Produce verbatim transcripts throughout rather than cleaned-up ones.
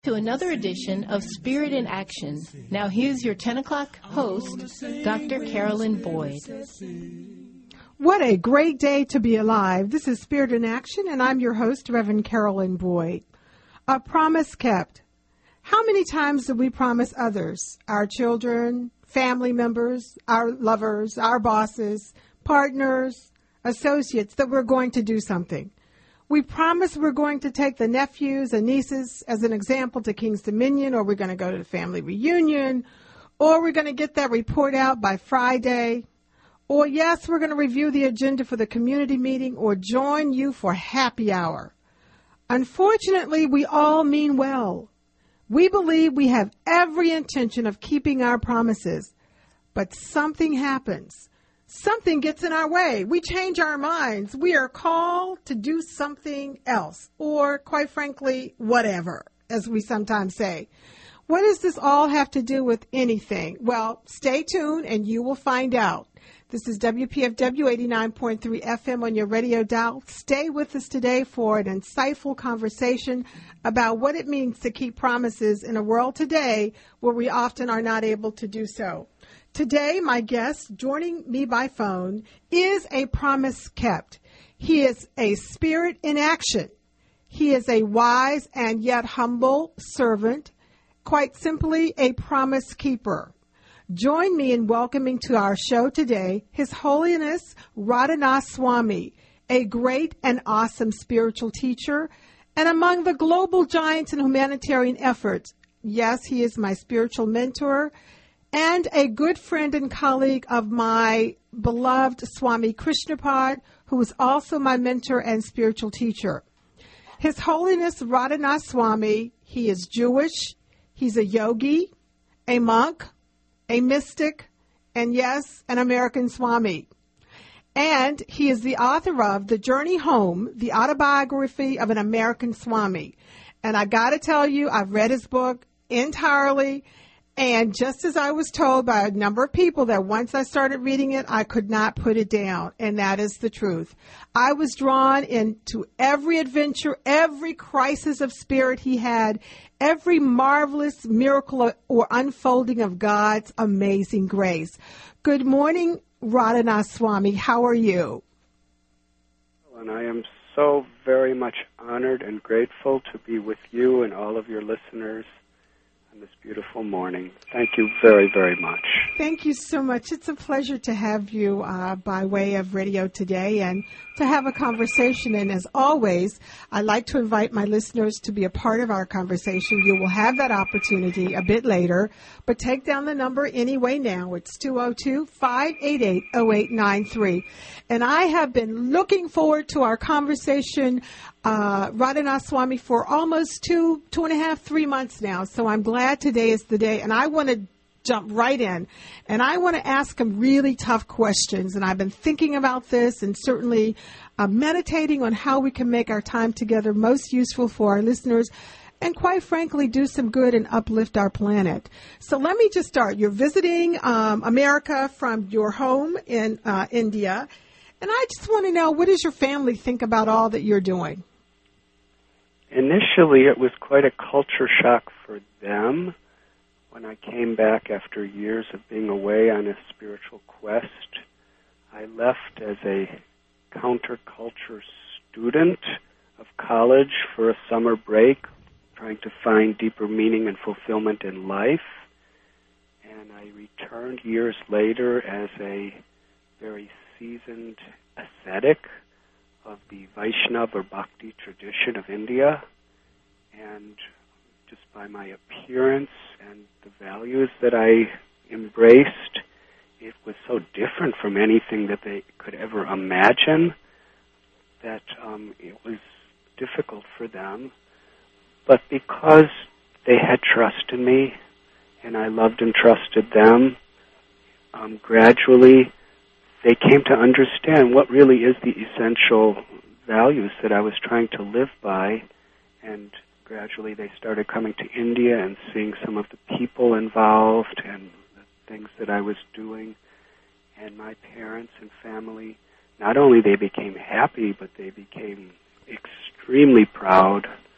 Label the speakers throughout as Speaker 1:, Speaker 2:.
Speaker 1: To another edition of Spirit in Action. Now here's your ten o'clock host, Doctor Carolyn Boyd.
Speaker 2: What a great day to be alive. This is Spirit in Action, and I'm your host, Reverend Carolyn Boyd. A promise kept. How many times do we promise others, our children, family members, our lovers, our bosses, partners, associates, that we're going to do something? We promise we're going to take the nephews and nieces as an example to King's Dominion, or we're going to go to the family reunion, or we're going to get that report out by Friday, or yes, we're going to review the agenda for the community meeting or join you for happy hour. Unfortunately, we all mean well. We believe we have every intention of keeping our promises, but something happens. Something gets in our way. We change our minds. We are called to do something else, or quite frankly, whatever, as we sometimes say. What does this all have to do with anything? Well, stay tuned and you will find out. This is W P F W eighty-nine point three F M on your radio dial. Stay with us today for an insightful conversation about what it means to keep promises in a world today where we often are not able to do so. Today, my guest joining me by phone is a promise kept. He is a spirit in action. He is a wise and yet humble servant, quite simply a promise keeper. Join me in welcoming to our show today His Holiness Radhanath Swami, a great and awesome spiritual teacher, and among the global giants in humanitarian efforts. Yes, he is my spiritual mentor, and a good friend and colleague of my beloved Swami Krishnapad, who is also my mentor and spiritual teacher. His Holiness Radhanath Swami, he is Jewish, he's a yogi, a monk, a mystic, and yes, an American Swami. And he is the author of The Journey Home, the autobiography of an American Swami. And I got to tell you, I've read his book entirely. And just as I was told by a number of people that once I started reading it, I could not put it down. And that is the truth. I was drawn into every adventure, every crisis of spirit he had, every marvelous miracle or unfolding of God's amazing grace. Good morning, Radhanath Swami. How are you?
Speaker 3: And I am so very much honored and grateful to be with you and all of your listeners this beautiful morning. Thank you very, very much.
Speaker 2: Thank you so much. It's a pleasure to have you uh, by way of radio today and to have a conversation. And as always, I like to invite my listeners to be a part of our conversation. You will have that opportunity a bit later, but take down the number anyway now. It's two oh two, five eight eight, oh eight nine three. And I have been looking forward to our conversation, uh, Radhanath Swami, for almost two, two and a half, three months now. So I'm glad today is the day. And I want to jump right in. And I want to ask him really tough questions. And I've been thinking about this and certainly uh, meditating on how we can make our time together most useful for our listeners and, quite frankly, do some good and uplift our planet. So let me just start. You're visiting um, America from your home in uh, India. And I just want to know, what does your family think about all that you're doing?
Speaker 3: Initially, it was quite a culture shock for them when I came back after years of being away on a spiritual quest. I left as a counterculture student of college for a summer break, trying to find deeper meaning and fulfillment in life. And I returned years later as a very seasoned ascetic of the Vaishnava or Bhakti tradition of India. And just by my appearance and the values that I embraced, it was so different from anything that they could ever imagine that um, it was difficult for them. But because they had trust in me and I loved and trusted them, um, gradually they came to understand what really is the essential values that I was trying to live by. And gradually they started coming to India and seeing some of the people involved and the things that I was doing. And my parents and family, not only they became happy, but they became extremely proud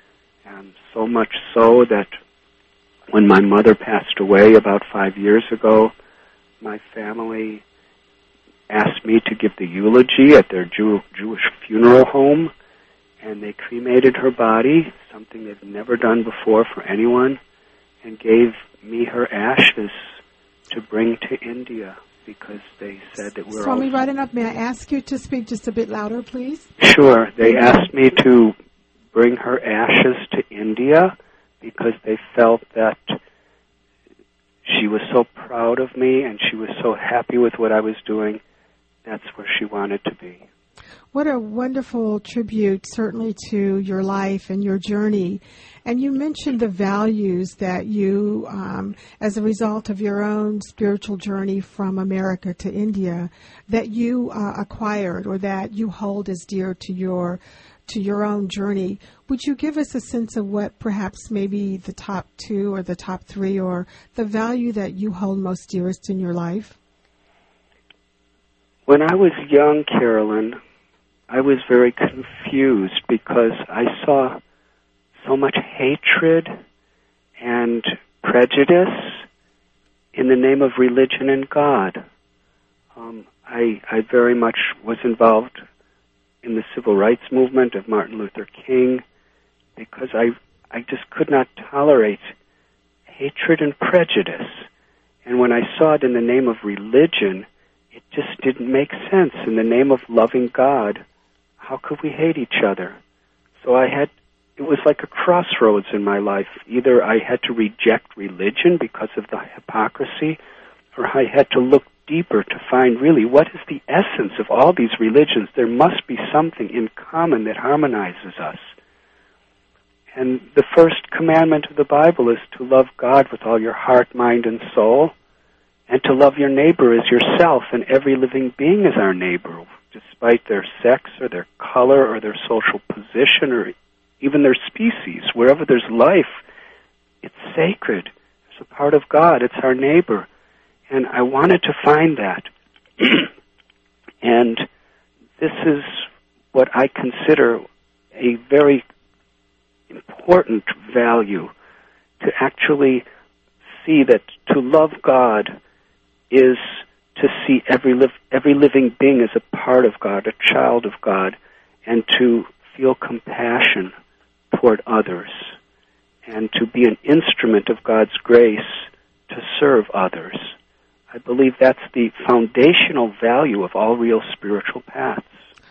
Speaker 3: And so much so that when my mother passed away about five years ago, my family asked me to give the eulogy at their Jew- Jewish funeral home, and they cremated her body, something they've never done before for anyone, and gave me her ashes to bring to India because they said that we're
Speaker 2: Swami
Speaker 3: all...
Speaker 2: right enough, may I ask you to speak just a bit louder, please?
Speaker 3: Sure. They asked me to bring her ashes to India because they felt that she was so proud of me and she was so happy with what I was doing. That's where she wanted to be.
Speaker 2: What a wonderful tribute, certainly, to your life and your journey. And you mentioned the values that you, um, as a result of your own spiritual journey from America to India, that you uh, acquired or that you hold as dear to your to your own journey. Would you give us a sense of what perhaps maybe the top two or the top three or the value that you hold most dearest in your life?
Speaker 3: When I was young, Carolyn, I was very confused because I saw so much hatred and prejudice in the name of religion and God. Um, I, I very much was involved in the civil rights movement of Martin Luther King because I, I just could not tolerate hatred and prejudice. And when I saw it in the name of religion, it just didn't make sense. In the name of loving God, how could we hate each other? So I had, it was like a crossroads in my life. Either I had to reject religion because of the hypocrisy, or I had to look deeper to find really what is the essence of all these religions. There must be something in common that harmonizes us. And the first commandment of the Bible is to love God with all your heart, mind, and soul, and to love your neighbor as yourself, and every living being is our neighbor, despite their sex or their color or their social position or even their species. Wherever there's life, it's sacred. It's a part of God. It's our neighbor. And I wanted to find that. And this is what I consider a very important value, to actually see that to love God is to see every liv- every living being as a part of God, a child of God, and to feel compassion toward others, and to be an instrument of God's grace to serve others. I believe that's the foundational value of all real spiritual paths.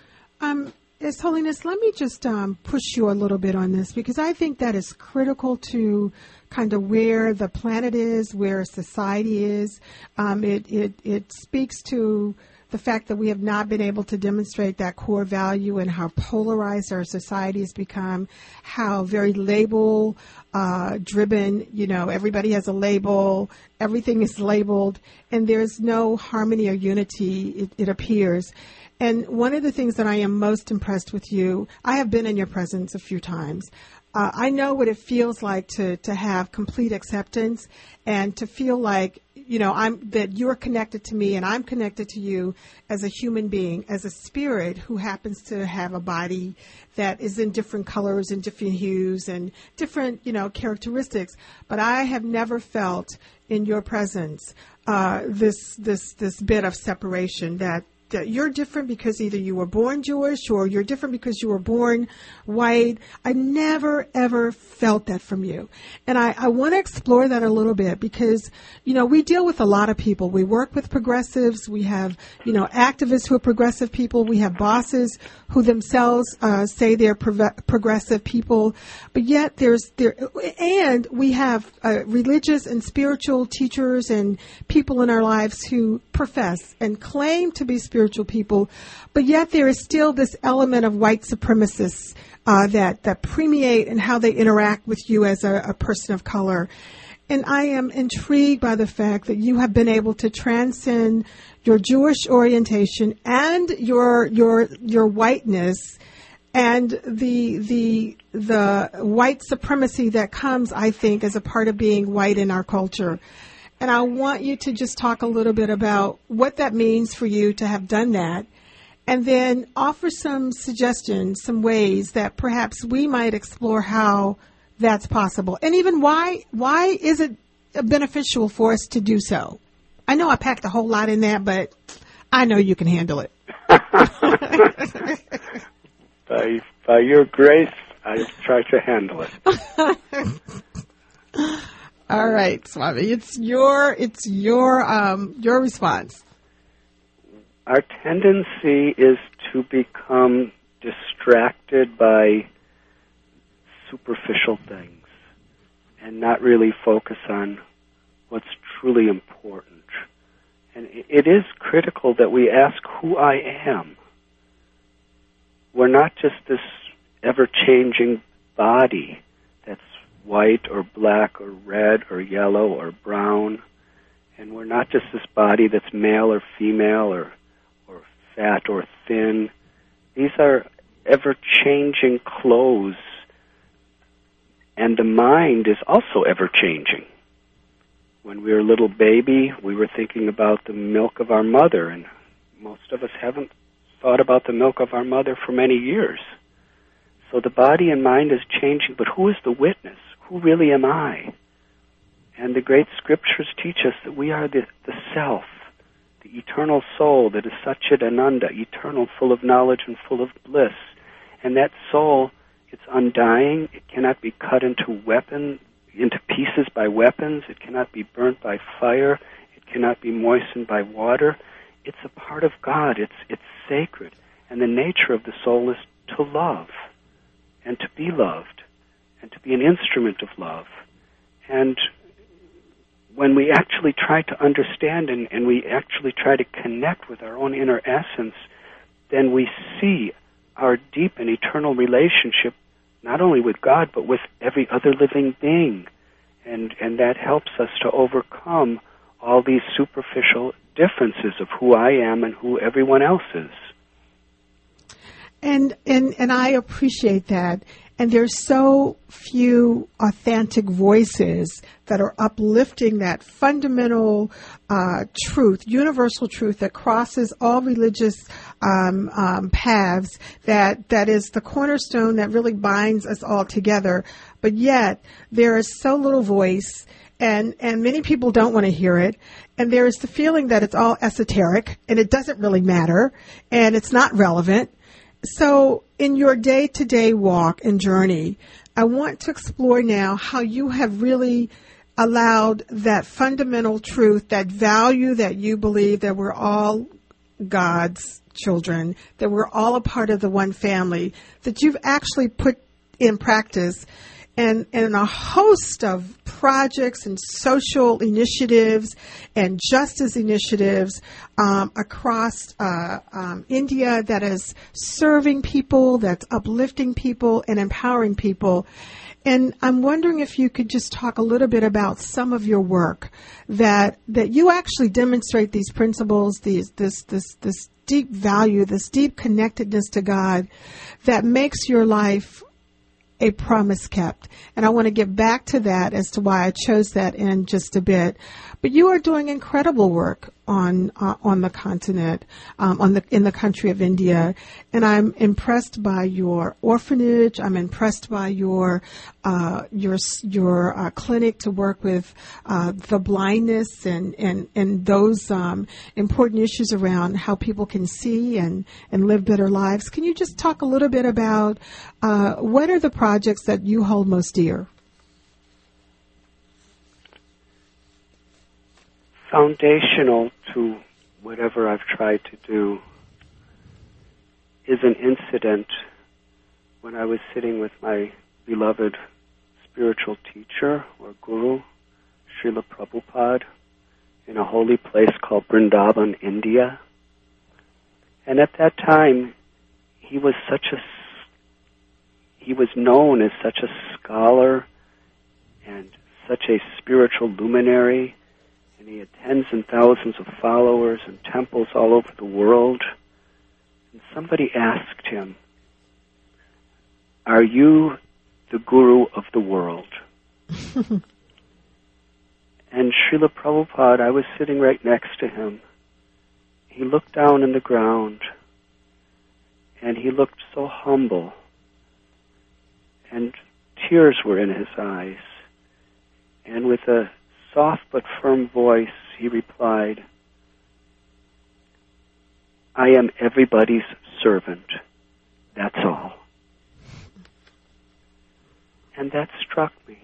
Speaker 2: Um, His Holiness, let me just um, push you a little bit on this, because I think that is critical to kind of where the planet is, where society is. Um, it, it, it speaks to the fact that we have not been able to demonstrate that core value and how polarized our society has become, how very label uh, driven, you know, everybody has a label, everything is labeled, and there's no harmony or unity, it, it appears. And one of the things that I am most impressed with you, I have been in your presence a few times. Uh, I know what it feels like to, to have complete acceptance and to feel like, you know, I'm that you're connected to me and I'm connected to you as a human being, as a spirit who happens to have a body that is in different colors and different hues and different, you know, characteristics. But I have never felt in your presence uh, this this this bit of separation that. that you're different because either you were born Jewish or you're different because you were born white. I never, ever felt that from you. And I, I want to explore that a little bit because, you know, we deal with a lot of people. We work with progressives. We have, you know, activists who are progressive people. We have bosses who themselves uh, say they're pro- progressive people. But yet there's, there, and we have uh, religious and spiritual teachers and people in our lives who profess and claim to be spiritual spiritual people, but yet there is still this element of white supremacists uh, that, that permeate in how they interact with you as a, a person of color. And I am intrigued by the fact that you have been able to transcend your Jewish orientation and your your your whiteness and the the the white supremacy that comes, I think, as a part of being white in our culture. And I want you to just talk a little bit about what that means for you to have done that, and then offer some suggestions, some ways that perhaps we might explore how that's possible? And even why why is it beneficial for us to do so? I know I packed a whole lot in that, but I know you can handle it.
Speaker 3: by, by your grace, I try to handle it.
Speaker 2: All right, Swami, it's your it's your um, your response.
Speaker 3: Our tendency is to become distracted by superficial things and not really focus on what's truly important. And it is critical that we ask who I am. We're not just this ever-changing body that's white or black or red or yellow or brown. And we're not just this body that's male or female or, or fat or thin. These are ever-changing clothes. And the mind is also ever-changing. When we were a little baby, we were thinking about the milk of our mother, and most of us haven't thought about the milk of our mother for many years. So the body and mind is changing, but who is the witness? Who really am I? And the great scriptures teach us that we are the, the self, the eternal soul that is Satchit Ananda, eternal, full of knowledge and full of bliss. And that soul, it's undying. It cannot be cut into weapon, into pieces by weapons. It cannot be burnt by fire. It cannot be moistened by water. It's a part of God. It's it's sacred. And the nature of the soul is to love and to be loved and to be an instrument of love. And when we actually try to understand and, and we actually try to connect with our own inner essence, then we see our deep and eternal relationship not only with God, but with every other living being. And and that helps us to overcome all these superficial differences of who I am and who everyone else is.
Speaker 2: And and and I appreciate that. And there's so few authentic voices that are uplifting that fundamental uh, truth, universal truth that crosses all religious um, um, paths, that, that is the cornerstone that really binds us all together. But yet, there is so little voice, and, and many people don't want to hear it. And there is the feeling that it's all esoteric, and it doesn't really matter, and it's not relevant. So in your day-to-day walk and journey, I want to explore now how you have really allowed that fundamental truth, that value that you believe that we're all God's children, that we're all a part of the one family, that you've actually put in practice and, and a host of projects and social initiatives and justice initiatives um, across uh, um, India that is serving people, that's uplifting people and empowering people. And I'm wondering if you could just talk a little bit about some of your work that that you actually demonstrate these principles, these this this this deep value, this deep connectedness to God that makes your life a promise kept. And I want to get back to that as to why I chose that in just a bit. But you are doing incredible work on uh, on the continent, um, on the in the country of India, and I'm impressed by your orphanage. I'm impressed by your uh, your your uh, clinic to work with uh, the blindness and and and those um, important issues around how people can see and and live better lives. Can you just talk a little bit about uh, what are the projects that you hold most dear?
Speaker 3: Foundational to whatever I've tried to do is an incident when I was sitting with my beloved spiritual teacher or guru, Srila Prabhupada, in a holy place called Vrindavan, India. And at that time, he was such a, he was known as such a scholar and such a spiritual luminary. And he had tens and thousands of followers and temples all over the world. And somebody asked him, "Are you the guru of the world?" And Srila Prabhupada, I was sitting right next to him. He looked down in the ground, and he looked so humble. And tears were in his eyes. And with a soft but firm voice, he replied, "I am everybody's servant. That's all." And that struck me.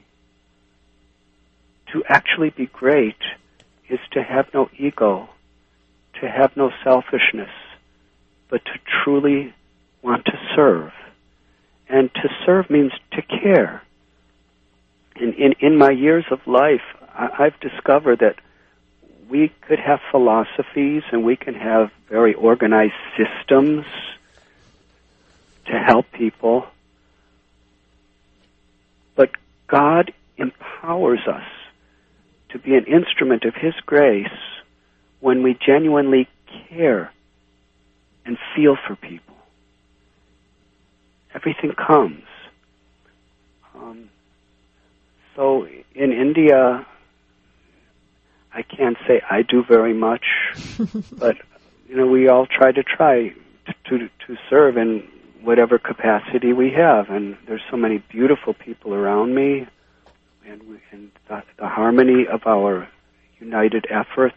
Speaker 3: To actually be great is to have no ego, to have no selfishness, but to truly want to serve. And to serve means to care. In, in, in my years of life, I, I've discovered that we could have philosophies and we can have very organized systems to help people. But God empowers us to be an instrument of His grace when we genuinely care and feel for people. Everything comes. Um, so in India, I can't say I do very much, but you know, we all try to try to, to to serve in whatever capacity we have, and there's so many beautiful people around me, and, we, and the, the harmony of our united efforts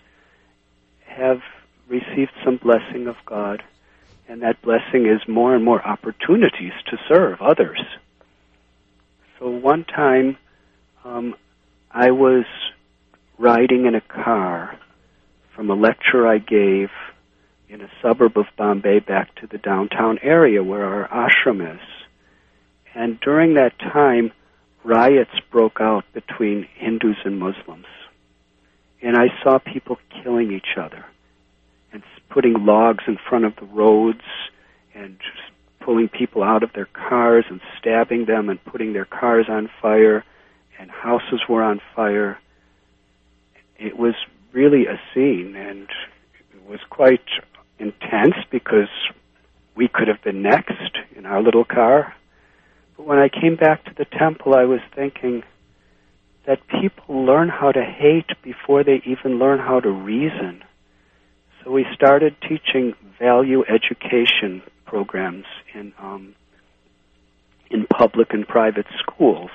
Speaker 3: have received some blessing of God, and that blessing is more and more opportunities to serve others. So one time, um, I was riding in a car from a lecture I gave in a suburb of Bombay back to the downtown area where our ashram is. And during that time, riots broke out between Hindus and Muslims. And I saw people killing each other and putting logs in front of the roads and just pulling people out of their cars and stabbing them and putting their cars on fire, and houses were on fire. It was really a scene, and it was quite intense because we could have been next in our little car. But when I came back to the temple, I was thinking that people learn how to hate before they even learn how to reason. So we started teaching value education programs in um, in public and private schools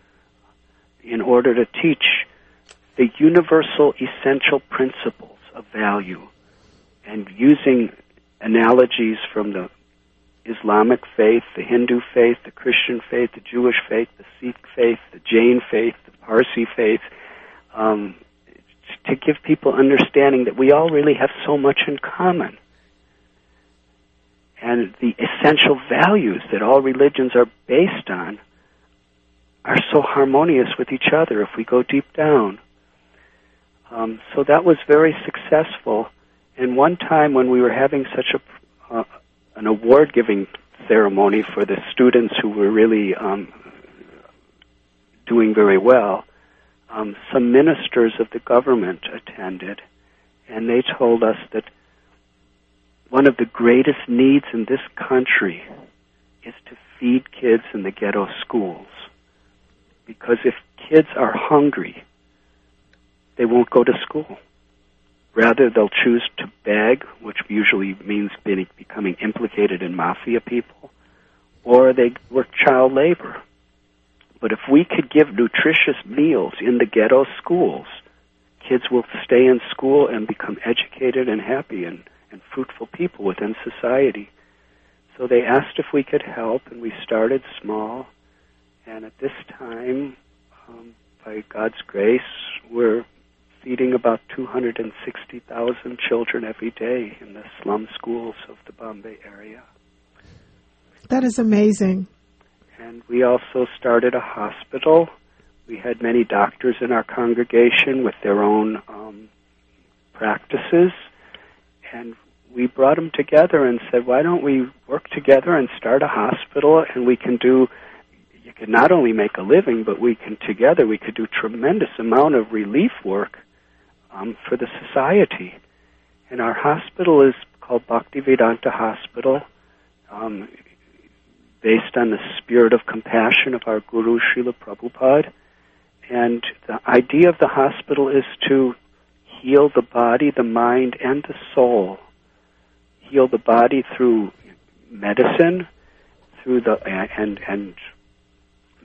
Speaker 3: in order to teach the universal essential principles of value, and using analogies from the Islamic faith, the Hindu faith, the Christian faith, the Jewish faith, the Sikh faith, the Jain faith, the Parsi faith, um, to give people understanding that we all really have so much in common. And the essential values that all religions are based on are so harmonious with each other if we go deep down. Um, so that was very successful. And one time when we were having such a uh, an award-giving ceremony for the students who were really um, doing very well, um, some ministers of the government attended, and they told us that one of the greatest needs in this country is to feed kids in the ghetto schools. Because if kids are hungry, they won't go to school. Rather, they'll choose to beg, which usually means being, becoming implicated in mafia people, or they work child labor. But if we could give nutritious meals in the ghetto schools, kids will stay in school and become educated and happy and, and fruitful people within society. So they asked if we could help, and we started small. And at this time, um, by God's grace, we're feeding about two hundred sixty thousand children every day in the slum schools of the Bombay area.
Speaker 2: That is amazing.
Speaker 3: And we also started a hospital. We had many doctors in our congregation with their own um, practices, and we brought them together and said, why don't we work together and start a hospital, and we can do, you can not only make a living, but we can together, we could do tremendous amount of relief work Um, for the society. And our hospital is called Bhaktivedanta Hospital, um, based on the spirit of compassion of our Guru, Srila Prabhupada. And the idea of the hospital is to heal the body, the mind, and the soul. Heal the body through medicine, through the and and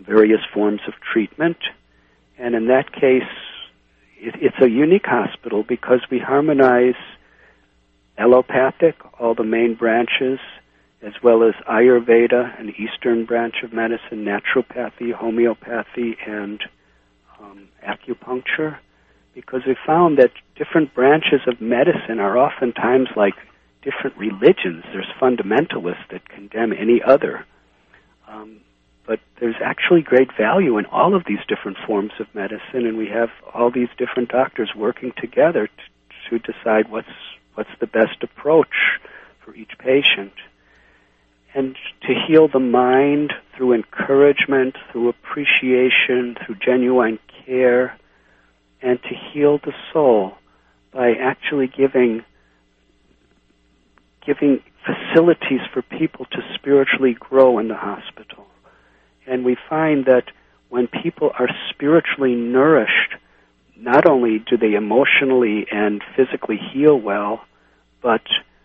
Speaker 3: various forms of treatment. And in that case, it, it's a unique hospital because we harmonize allopathic, all the main branches, as well as Ayurveda, an Eastern branch of medicine, naturopathy, homeopathy, and um, acupuncture, because we found that different branches of medicine are oftentimes like different religions. There's fundamentalists that condemn any other. Um, but there's actually great value in all of these different forms of medicine, and we have all these different doctors working together to, to decide what's what's the best approach for each patient. And to heal the mind through encouragement, through appreciation, through genuine care, and to heal the soul by actually giving giving facilities for people to spiritually grow in the hospital. And we find that when people are spiritually nourished, not only do they emotionally and physically heal well, but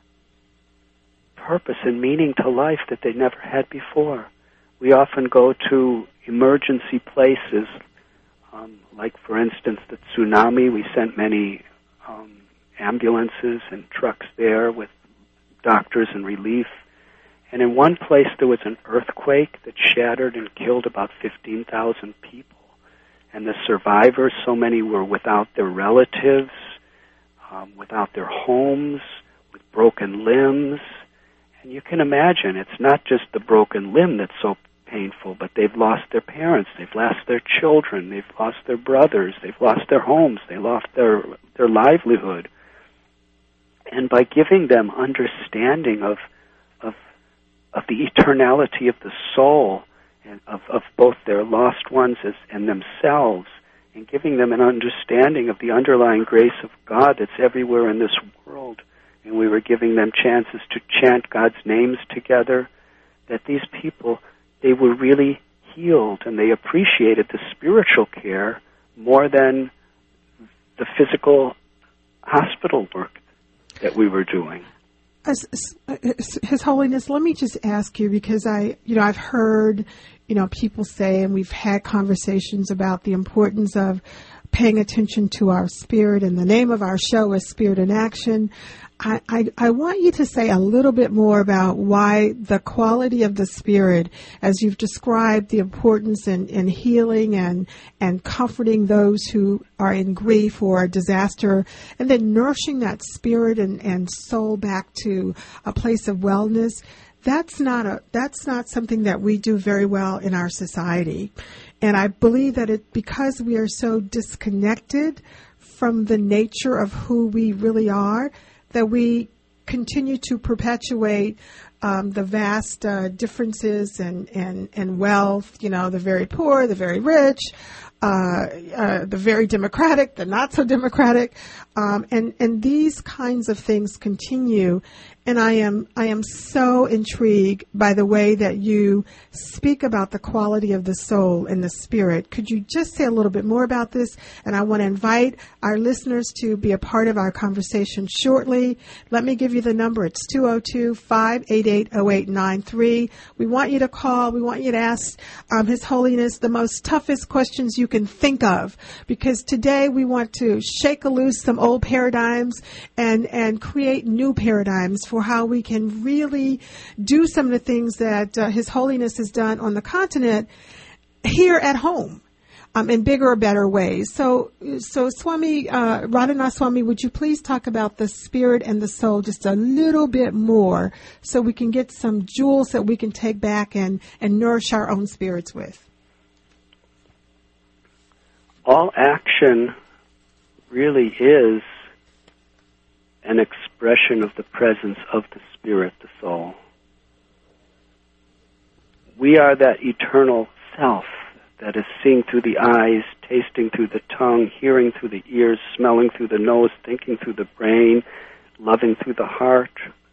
Speaker 3: purpose and meaning to life that they never had before. We often go to emergency places, um, like, for instance, the tsunami. We sent many um, ambulances and trucks there with doctors and relief. And in one place there was an earthquake that shattered and killed about fifteen thousand people. And the survivors, so many were without their relatives, um, without their homes, with broken limbs. And you can imagine, it's not just the broken limb that's so painful, but they've lost their parents, they've lost their children, they've lost their brothers, they've lost their homes, they lost their their livelihood. And by giving them understanding of of of the eternality of the soul and of, of both their lost ones as, and themselves, and giving them an understanding of the underlying grace of God that's everywhere in this world, and we were giving them chances to chant God's names together, that these people, they were really healed, and they appreciated the spiritual care more than the physical hospital work that we were doing.
Speaker 2: His Holiness, let me just ask you, because I, you know, I've heard, you know, people say, and we've had conversations about the importance of paying attention to our spirit, and the name of our show is Spirit in Action. I, I, I want you to say a little bit more about why the quality of the spirit, as you've described the importance in, in healing and, and comforting those who are in grief or disaster, and then nourishing that spirit and, and soul back to a place of wellness. That's not a that's not something that we do very well in our society. And I believe that it because we are so disconnected from the nature of who we really are, that we continue to perpetuate um, the vast uh, differences and, and, and wealth, you know, the very poor, the very rich, uh, uh, the very democratic, the not so democratic, um, and, and these kinds of things continue. And I am I am so intrigued by the way that you speak about the quality of the soul and the spirit. Could you just say a little bit more about this? And I want to invite our listeners to be a part of our conversation shortly. Let me give you the number. It's two oh two, five eight eight, oh eight nine three. We want you to call. We want you to ask um, His Holiness the most toughest questions you can think of, because today we want to shake loose some old paradigms and, and create new paradigms for how we can really do some of the things that uh, His Holiness has done on the continent here at home um, in bigger or better ways. So, so Swami, uh, Radhanath Swami, would you please talk about the spirit and the soul just a little bit more so we can get some jewels that we can take back and, and nourish our own spirits with?
Speaker 3: All action really is an expression of the presence of the spirit, the soul. We are that eternal self that is seeing through the eyes, tasting through the tongue, hearing through the ears, smelling through the nose, thinking through the brain, loving through the heart.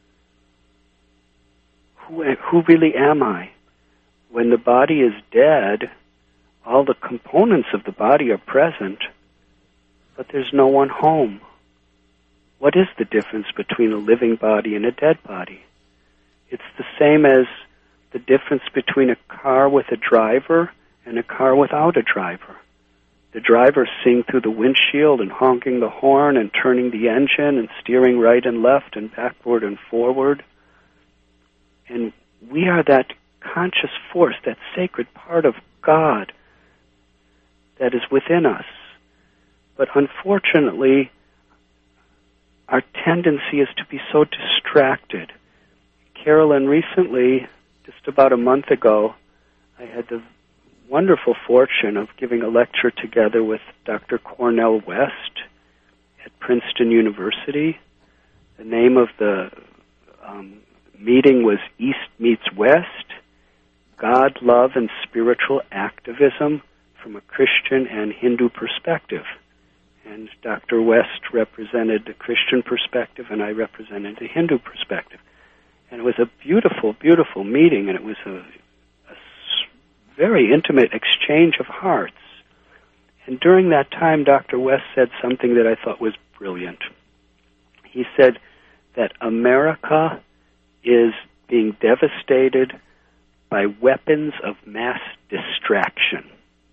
Speaker 3: Who, who really am I? When the body is dead, all the components of the body are present, but there's no one home. What is the difference between a living body and a dead body? It's the same as the difference between a car with a driver and a car without a driver. The driver seeing through the windshield and honking the horn and turning the engine and steering right and left and backward and forward. And we are that conscious force, that sacred part of God that is within us. But unfortunately, our tendency is to be so distracted. Carolyn, recently, just about a month ago, I had the wonderful fortune of giving a lecture together with Doctor Cornel West at Princeton University. The name of the um, meeting was East Meets West, God, Love, and Spiritual Activism from a Christian and Hindu Perspective. And Doctor West represented the Christian perspective, and I represented the Hindu perspective. And it was a beautiful, beautiful meeting, and it was a, a s- very intimate exchange of hearts. And during that time, Doctor West said something that I thought was brilliant. He said that America is being devastated by weapons of mass distraction.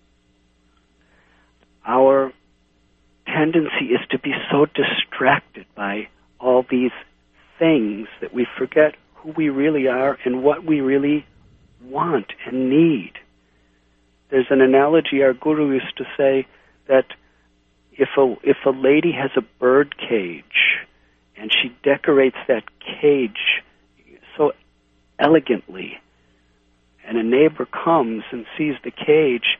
Speaker 3: Our tendency is to be so distracted by all these things that we forget who we really are and what we really want and need. There's an analogy our guru used to say that if a if a lady has a bird cage and she decorates that cage so elegantly, and a neighbor comes and sees the cage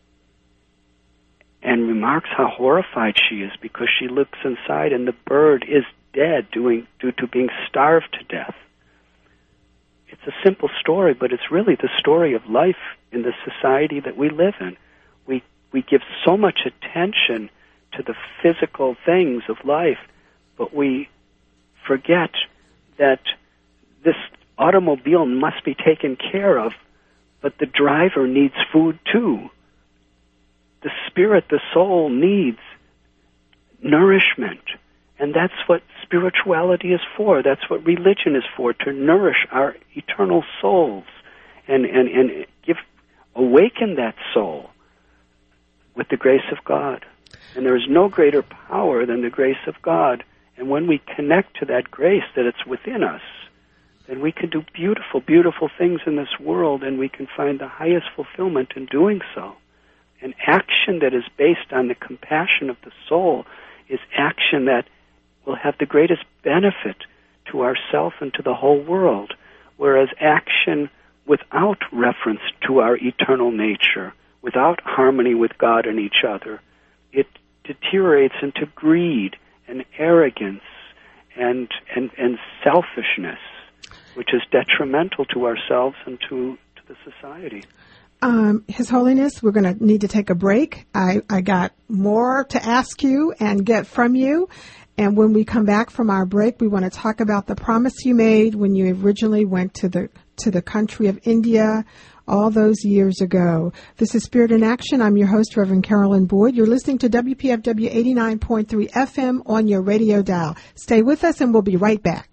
Speaker 3: and remarks how horrified she is because she looks inside and the bird is dead doing, due to being starved to death. It's a simple story, but it's really the story of life in the society that we live in. We we give so much attention to the physical things of life, but we forget that this automobile must be taken care of, but the driver needs food too. The spirit, the soul needs nourishment. And that's what spirituality is for. That's what religion is for, to nourish our eternal souls and, and, and give awaken that soul with the grace of God. And there is no greater power than the grace of God. And when we connect to that grace that it's within us, then we can do beautiful, beautiful things in this world, and we can find the highest fulfillment in doing so. An action that is based on the compassion of the soul is action that will have the greatest benefit to ourself and to the whole world, whereas action without reference to our eternal nature, without harmony with God and each other, it deteriorates into greed and arrogance and and, and selfishness, which is detrimental to ourselves and to, to the society.
Speaker 2: Um, His Holiness, we're going to need to take a break. I, I got more to ask you and get from you. And when we come back from our break, we want to talk about the promise you made when you originally went to the to the country of India all those years ago. This is Spirit in Action. I'm your host, Reverend Carolyn Boyd. You're listening to W P F W eighty-nine point three F M on your radio dial. Stay with us, and we'll be right back.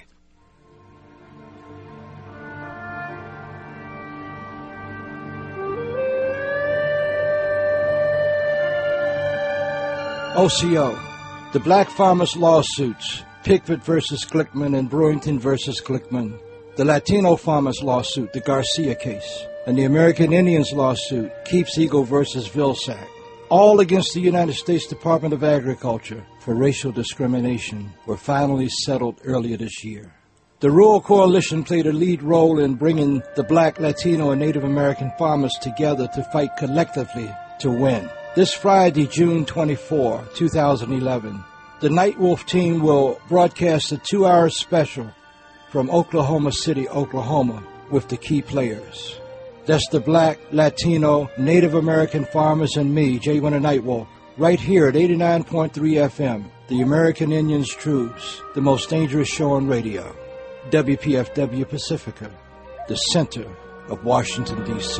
Speaker 4: O C O, the Black Farmers Lawsuits, Pickford versus Glickman and Brewington versus Glickman, the Latino Farmers Lawsuit, the Garcia case, and the American Indians Lawsuit, Keeps Eagle versus Vilsack, all against the United States Department of Agriculture for racial discrimination, were finally settled earlier this year. The Rural Coalition played a lead role in bringing the Black, Latino, and Native American farmers together to fight collectively to win. This Friday, June twenty-fourth, two thousand eleven, the Nightwolf team will broadcast a two-hour special from Oklahoma City, Oklahoma, with the key players. That's the Black, Latino, Native American farmers and me, Jay Winter Nightwolf, right here at eighty-nine point three F M, the American Indians Truths, the most dangerous show on radio. W P F W Pacifica, the center of Washington, D C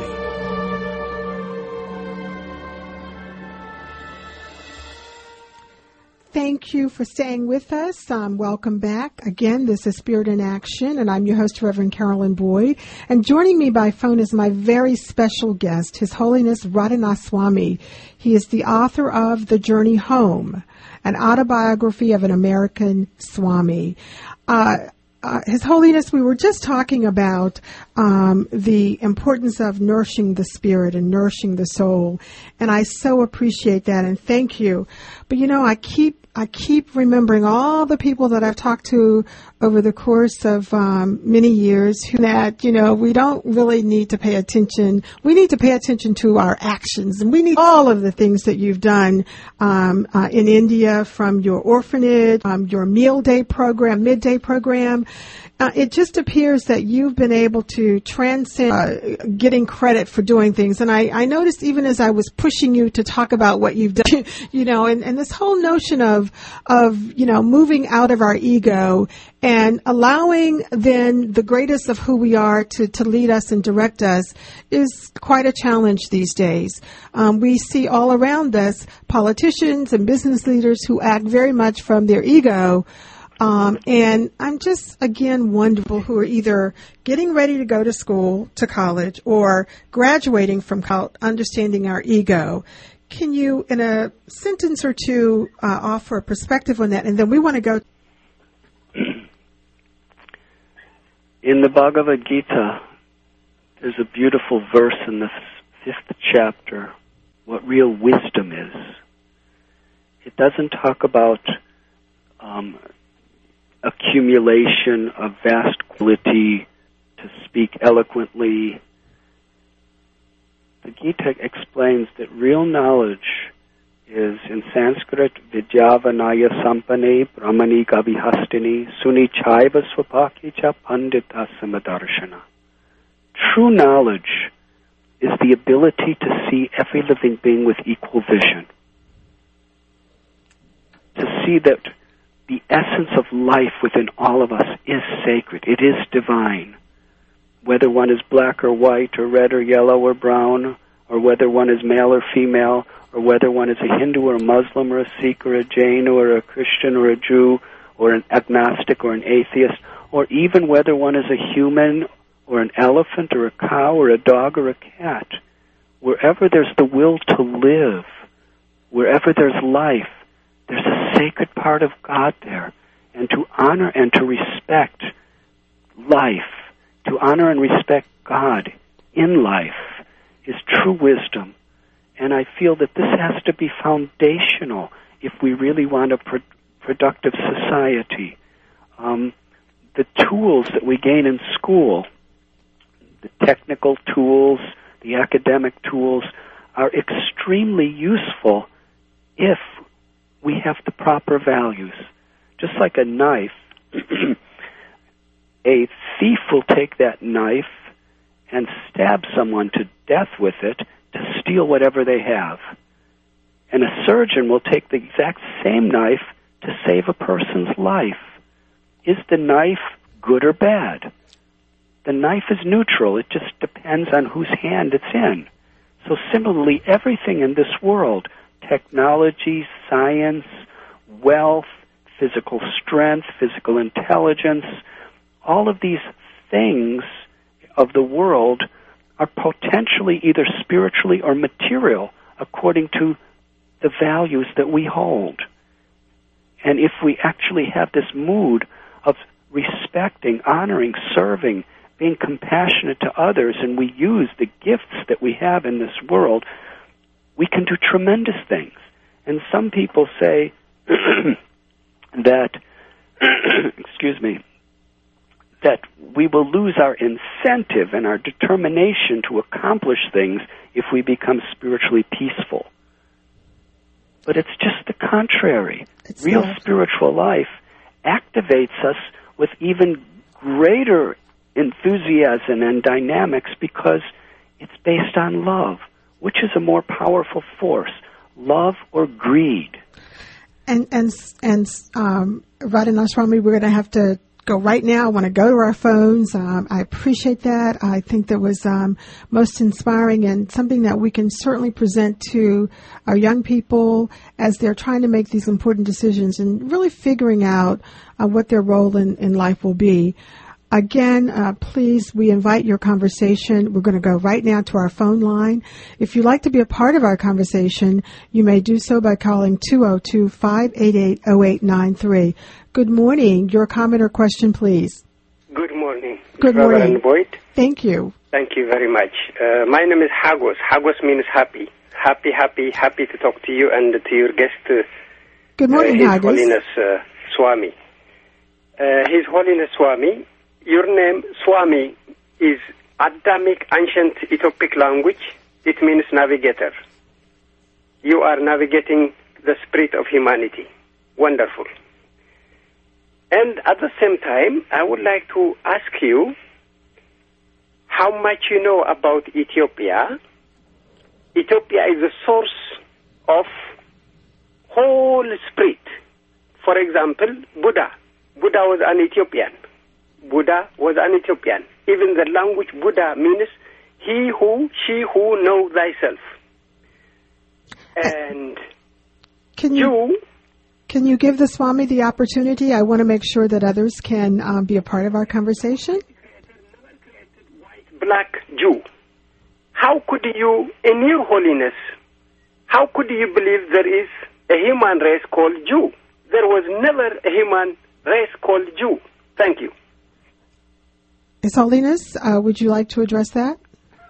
Speaker 2: thank you for staying with us. Um, welcome back. Again, this is Spirit in Action, and I'm your host, Reverend Carolyn Boyd. And joining me by phone is my very special guest, His Holiness Radhanath Swami. He is the author of The Journey Home, an autobiography of an American Swami. Uh, Uh, His Holiness, we were just talking about um, the importance of nourishing the spirit and nourishing the soul, and I so appreciate that, and thank you. But you know, I keep I keep remembering all the people that I've talked to over the course of um, many years who that, you know, we don't really need to pay attention. We need to pay attention to our actions, and we need all of the things that you've done um, uh, in India, from your orphanage, um, your meal day program, midday program. Uh, it just appears that you've been able to transcend uh, getting credit for doing things. And I, I noticed even as I was pushing you to talk about what you've done, you know, and, and this whole notion of, of, you know, moving out of our ego and allowing then the greatest of who we are to, to lead us and direct us is quite a challenge these days. Um, we see all around us politicians and business leaders who act very much from their ego. Um, and I'm just, again, wonderful who are either getting ready to go to school, to college, or graduating from college, understanding our ego. Can you, in a sentence or two, uh, offer a perspective on that? And then we want to go.
Speaker 3: In the Bhagavad Gita, there's a beautiful verse in the fifth chapter, what real wisdom is. It doesn't talk about um, accumulation of vast quality to speak eloquently. The Gita explains that real knowledge is, in Sanskrit, Vidyavanaya Sampane Brahmani Gavihastini Suni Chaiva Swapaki Cha Pandita Samadarshana. True knowledge is the ability to see every living being with equal vision. To see that the essence of life within all of us is sacred. It is divine. Whether one is black or white or red or yellow or brown, or whether one is male or female, or whether one is a Hindu or a Muslim or a Sikh or a Jain or a Christian or a Jew or an agnostic or an atheist, or even whether one is a human or an elephant or a cow or a dog or a cat. Wherever there's the will to live, wherever there's life, there's a sacred part of God there. And to honor and to respect life, to honor and respect God in life, is true wisdom. And I feel that this has to be foundational if we really want a pro- productive society. Um, the tools that we gain in school, the technical tools, the academic tools, are extremely useful if we have the proper values. Just like a knife, a thief will take that knife and stab someone to death with it to steal whatever they have. And a surgeon will take the exact same knife to save a person's life. Is the knife good or bad? The knife is neutral. It just depends on whose hand it's in. So similarly, everything in this world, technology, science, wealth, physical strength, physical intelligence, all of these things of the world are potentially either spiritually or material according to the values that we hold. And if we actually have this mood of respecting, honoring, serving, being compassionate to others, and we use the gifts that we have in this world, we can do tremendous things. And some people say that, excuse me, that we will lose our incentive and our determination to accomplish things if we become spiritually peaceful. But it's just the contrary. It's Real not. Spiritual life activates us with even greater enthusiasm and dynamics because it's based on love. Which is a more powerful force, love or greed?
Speaker 2: And and and um, Radhanath Swami, we're going to have to go right now. I want to go to our phones. Um, I appreciate that. I think that was um, most inspiring and something that we can certainly present to our young people as they're trying to make these important decisions and really figuring out uh, what their role in, in life will be. Again, uh, please, we invite your conversation. We're going to go right now to our phone line. If you'd like to be a part of our conversation, you may do so by calling two oh two, five eight eight, oh eight nine three. Good morning. Your comment or question, please.
Speaker 5: Good morning.
Speaker 2: Good morning.
Speaker 5: Reverend Boyd.
Speaker 2: Thank you.
Speaker 5: Thank you very much. Uh, my name is Hagos. Hagos means happy. Happy, happy, happy to talk to you and to your guest. Uh,
Speaker 2: Good morning,
Speaker 5: uh, His
Speaker 2: Hagos.
Speaker 5: Holiness uh, Swami. Uh, His Holiness Swami. Your name, Swami, is Adamic ancient Ethiopic language. It means navigator. You are navigating the spirit of humanity. Wonderful. And at the same time, I would like to ask you how much you know about Ethiopia. Ethiopia is the source of whole spirit. For example, Buddha. Buddha was an Ethiopian. Buddha was an Ethiopian. Even the language Buddha means he who, she who know thyself. And
Speaker 2: Can you,
Speaker 5: you
Speaker 2: can you give the Swami the opportunity? I want to make sure that others can um, be a part of our conversation.
Speaker 5: Black Jew. How could you, in your holiness, how could you believe there is a human race called Jew? There was never a human race called Jew. Thank you.
Speaker 2: His Holiness, uh, would you like to address that?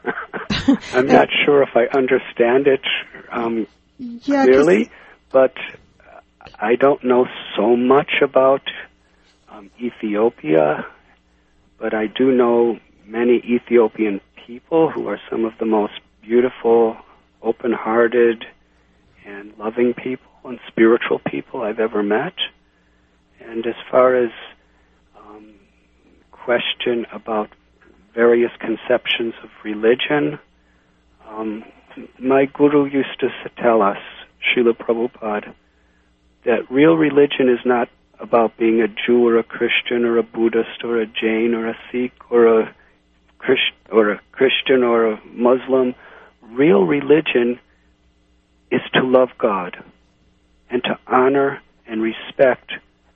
Speaker 3: I'm not sure if I understand it um,
Speaker 2: yeah,
Speaker 3: clearly, but I don't know so much about um, Ethiopia, but I do know many Ethiopian people who are some of the most beautiful, open-hearted, and loving people and spiritual people I've ever met. And as far as um, question about various conceptions of religion, um, my guru used to tell us, Srila Prabhupada, that real religion is not about being a Jew or a Christian or a Buddhist or a Jain or a Sikh or a Christ or a Christian or a Muslim. Real religion is to love God and to honor and respect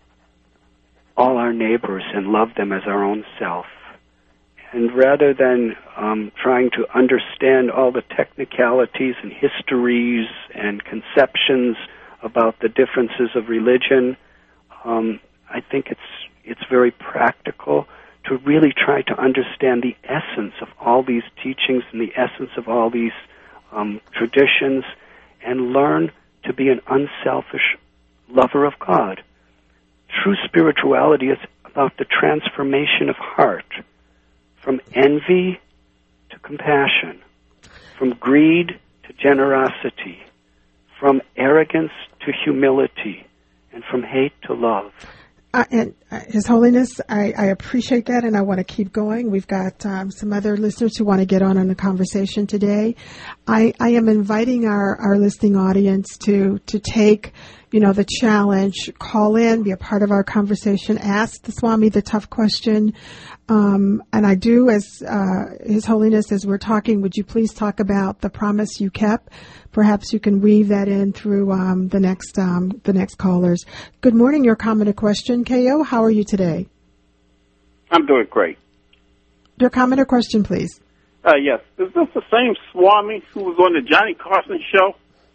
Speaker 3: all our neighbors and love them as our own self. And rather than um, trying to understand all the technicalities and histories and conceptions about the differences of religion, um, I think it's it's very practical to really try to understand the essence of all these teachings and the essence of all these um, traditions and learn to be an unselfish lover of God. True spirituality is about the transformation of heart from envy to compassion, from greed to generosity, from arrogance to humility, and from hate to love.
Speaker 2: Uh, and uh, His Holiness, I, I appreciate that, and I want to keep going. We've got um, some other listeners who want to get on in the conversation today. I, I am inviting our, our listening audience to to take, you know, the challenge, call in, be a part of our conversation, ask the Swami the tough question. Um, and I do, as uh, His Holiness, as we're talking, would you please talk about the promise you kept? Perhaps you can weave that in through um, the next um, the next callers. Good morning. Your comment or question, K O. How are you today?
Speaker 6: I'm doing great.
Speaker 2: Your comment or question, please.
Speaker 6: Uh, yes. Is this the same Swami who was on the Johnny Carson show?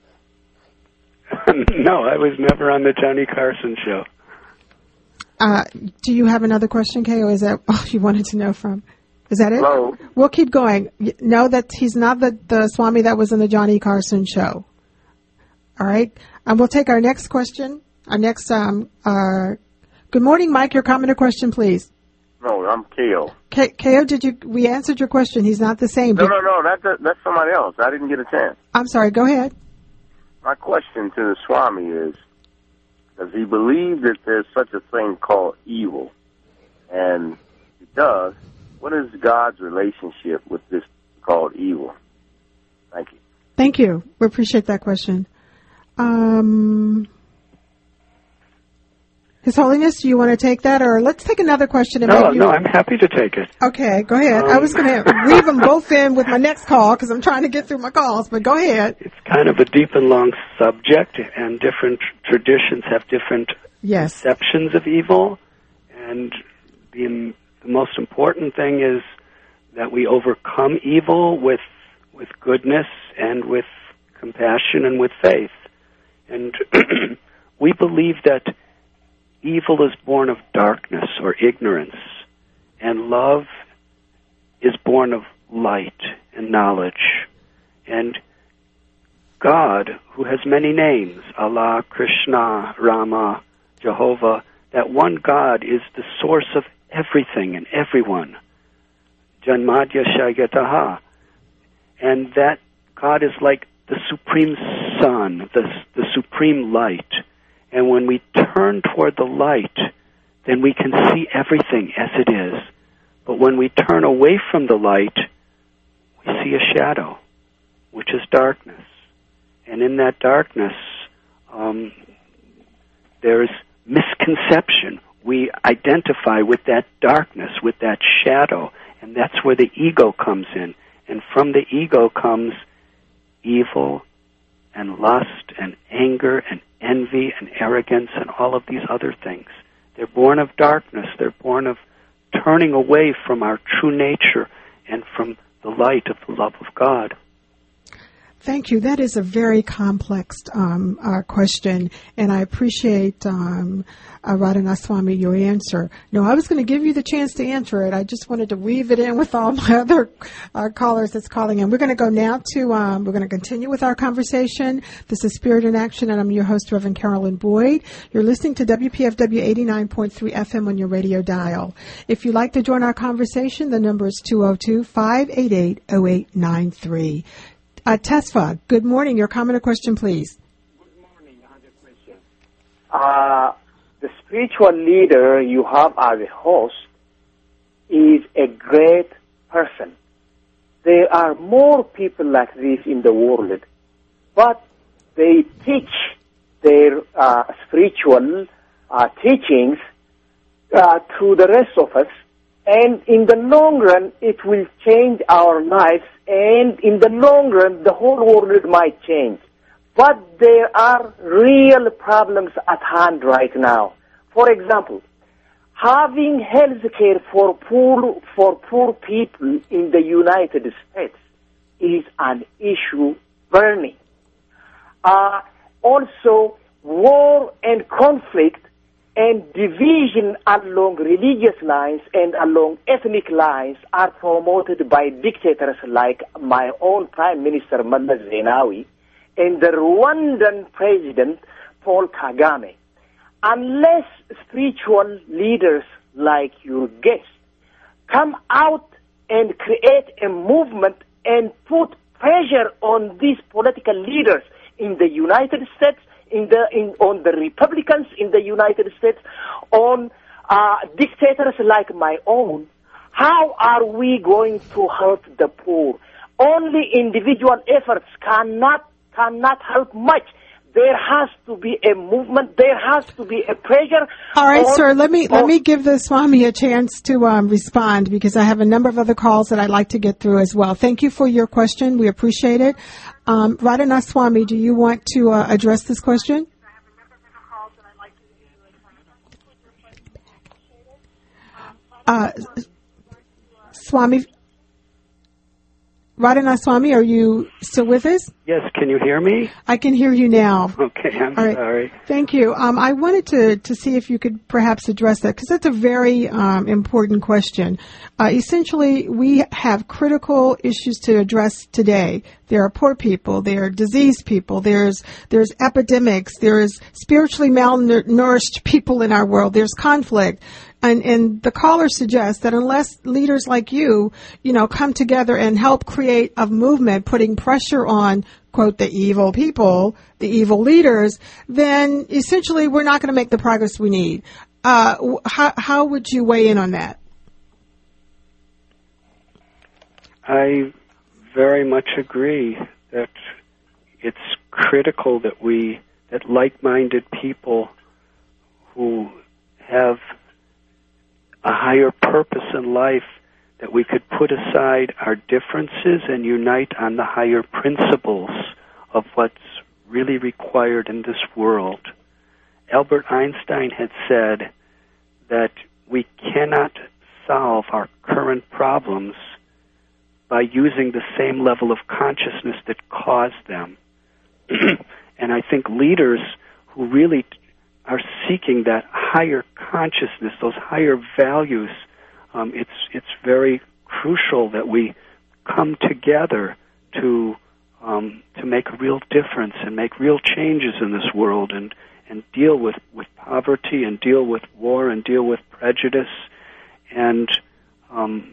Speaker 3: No, I was never on the Johnny Carson show.
Speaker 2: Uh, do you have another question, K O? Is that all you wanted to know from? Is that it?
Speaker 6: Hello.
Speaker 2: We'll keep going. No, that he's not the, the Swami that was in the Johnny Carson show. All right. And we'll take our next question. Our next, um, uh, good morning, Mike. Your comment or question, please.
Speaker 6: No, I'm K O.
Speaker 2: K- K O, did you, we answered your question. He's not the same.
Speaker 6: No, no, no. That, that, that's somebody else. I didn't get a chance.
Speaker 2: I'm sorry. Go ahead.
Speaker 6: My question to the Swami is, does he believe that there's such a thing called evil? And if he does, what is God's relationship with this called evil? Thank you.
Speaker 2: Thank you. We appreciate that question. Um, His Holiness, do you want to take that? Or let's take another question. And
Speaker 3: No,
Speaker 2: maybe
Speaker 3: no, I'm happy to take it.
Speaker 2: Okay, go ahead.
Speaker 3: Um,
Speaker 2: I was going to weave them both in with my next call because I'm trying to get through my calls, but go ahead.
Speaker 3: It's kind of a deep and long subject, and different traditions have different
Speaker 2: Yes.
Speaker 3: conceptions of evil. And the, the most important thing is that we overcome evil with with goodness and with compassion and with faith. And we believe that evil is born of darkness or ignorance, and love is born of light and knowledge. And God, who has many names, Allah, Krishna, Rama, Jehovah, that one God is the source of everything and everyone. Janmadya Shagataha. And that God is like the supreme sun, the, the supreme light. And when we turn toward the light, then we can see everything as it is. But when we turn away from the light, we see a shadow, which is darkness. And in that darkness, um, there is misconception. We identify with that darkness, with that shadow, and that's where the ego comes in. And from the ego comes evil and lust and anger and envy and arrogance and all of these other things. They're born of darkness. They're born of turning away from our true nature and from the light of the love of God.
Speaker 2: Thank you. That is a very complex um, uh, question, and I appreciate, um, uh, Radhanaswamy, your answer. No, I was going to give you the chance to answer it. I just wanted to weave it in with all my other uh, callers that's calling in. We're going to go now to, um, we're going to continue with our conversation. This is Spirit in Action, and I'm your host, Reverend Carolyn Boyd. You're listening to W P F W eighty-nine point three F M on your radio dial. If you'd like to join our conversation, the number is two oh two, five eight eight, oh eight nine three. Uh, Tesfa, good morning. Your comment or question, please.
Speaker 7: Good morning. I have a question. Uh, the spiritual leader you have as a host is a great person. There are more people like this in the world, but they teach their uh, spiritual uh, teachings uh, to the rest of us, and in the long run, it will change our lives. And in the long run, the whole world might change. But there are real problems at hand right now. For example, having health care for poor, for poor people in the United States is an issue burning. Uh, also, war and conflict and division along religious lines and along ethnic lines are promoted by dictators like my own Prime Minister Mallas Zenawi and the Rwandan President Paul Kagame. Unless spiritual leaders like your guest come out and create a movement and put pressure on these political leaders in the United States, in the in on the Republicans in the United States, on uh, dictators like my own, how are we going to help the poor? Only individual efforts cannot cannot help much. There has to be a movement. There has to be a pressure.
Speaker 2: All right,
Speaker 7: on,
Speaker 2: sir. Let me let
Speaker 7: on,
Speaker 2: me give the Swami a chance to um, respond because I have a number of other calls that I'd like to get through as well. Thank you for your question. We appreciate it. Um, Radhanaswamy, do you want to uh, address this question? Uh, Swami, Radhanaswamy, are you still with us?
Speaker 3: Yes, can you hear me?
Speaker 2: I can hear you now.
Speaker 3: Okay, I'm
Speaker 2: All right.
Speaker 3: sorry.
Speaker 2: Thank you. Um, I wanted to, to see if you could perhaps address that because that's a very um, important question. Uh, essentially, we have critical issues to address today. There are poor people, there are diseased people, there's there's epidemics, there's spiritually malnourished people in our world, there's conflict. And, and the caller suggests that unless leaders like you, you know, come together and help create a movement putting pressure on, quote, the evil people, the evil leaders, then essentially we're not going to make the progress we need. Uh, how, how would you weigh in on that?
Speaker 3: I very much agree that it's critical that we, that like-minded people who have a higher purpose in life, that we could put aside our differences and unite on the higher principles of what's really required in this world. Albert Einstein had said that we cannot solve our current problems by using the same level of consciousness that caused them. And I think leaders who really are seeking that higher consciousness, those higher values, um, it's it's very crucial that we come together to um, to make a real difference and make real changes in this world, and, and deal with, with poverty, and deal with war, and deal with prejudice, and um,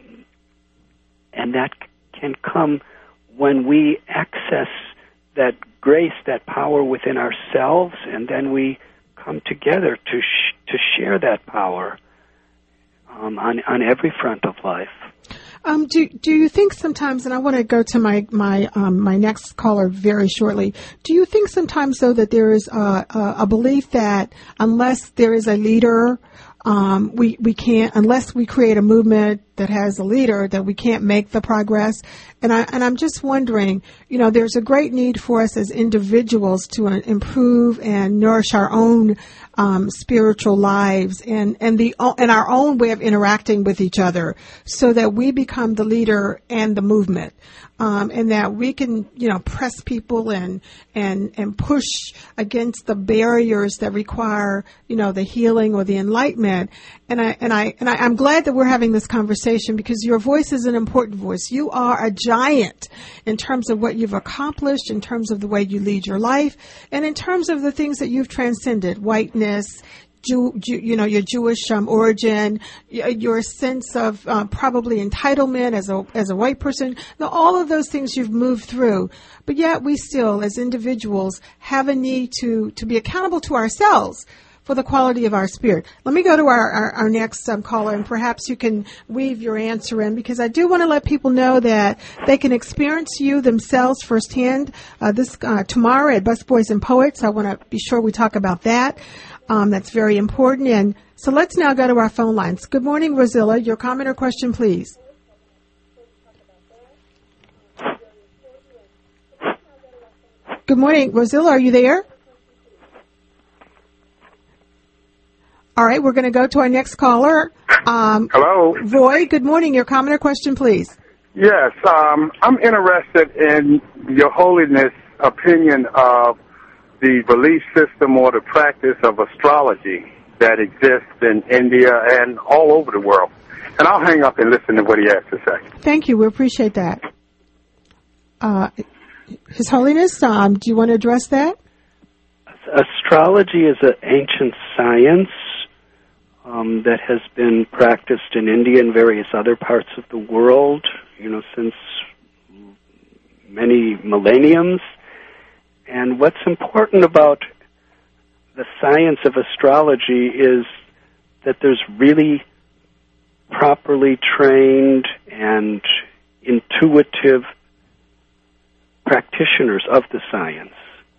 Speaker 3: and that can come when we access that grace, that power within ourselves, and then we come together to sh- to share that power um, on on every front of life.
Speaker 2: Um, do do you think sometimes, and I want to go to my my um, my next caller very shortly. Do you think sometimes, though, that there is a, a, a belief that unless there is a leader, um, we we can't, unless we create a movement that has a leader, that we can't make the progress? And I and I'm just wondering, you know, there's a great need for us as individuals to uh, improve and nourish our own um, spiritual lives and and the and our own way of interacting with each other, so that we become the leader and the movement, um, and that we can, you know, press people and and and push against the barriers that require, you know, the healing or the enlightenment. And I and I and I, I'm glad that we're having this conversation, because your voice is an important voice. You are a giant in terms of what you've accomplished, in terms of the way you lead your life, and in terms of the things that you've transcended: whiteness, Jew, Jew, you know, your Jewish um, origin, your sense of uh, probably entitlement as a as a white person. Now, all of those things you've moved through, but yet we still, as individuals, have a need to to be accountable to ourselves for the quality of our spirit. Let me go to our, our, our next um, caller, and perhaps you can weave your answer in, because I do want to let people know that they can experience you themselves firsthand uh, this uh, tomorrow at Busboys and Poets. I want to be sure we talk about that. Um, that's very important. And so let's now go to our phone lines. Good morning, Rosilla. Your comment or question, please. Good morning, Rosilla. Are you there? All right, we're going to go to our next caller. Um,
Speaker 8: Hello.
Speaker 2: Roy, good morning. Your comment or question, please.
Speaker 8: Yes, um, I'm interested in Your Holiness' opinion of the belief system or the practice of astrology that exists in India and all over the world. And I'll hang up and listen to what he has to say.
Speaker 2: Thank you. We appreciate that. Uh, His Holiness, um, do you want to address that?
Speaker 3: Astrology is an ancient science um, that has been practiced in India and various other parts of the world, you know, since many millenniums. And what's important about the science of astrology is that there's really properly trained and intuitive practitioners of the science.